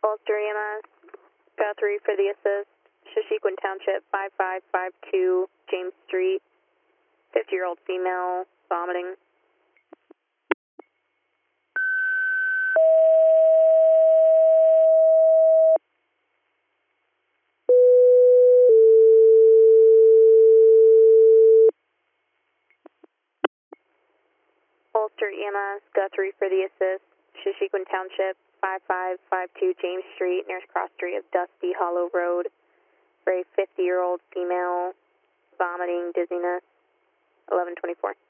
Ulster EMS, Guthrie for the assist, Shashequin Township, 5552 James Street, 50-year-old female, vomiting. Ulster EMS, Guthrie for the assist, Shashequin Township, 5552 James Street, nearest cross street of Dusty Hollow Road, for a 50-year-old female, vomiting, dizziness, 1124.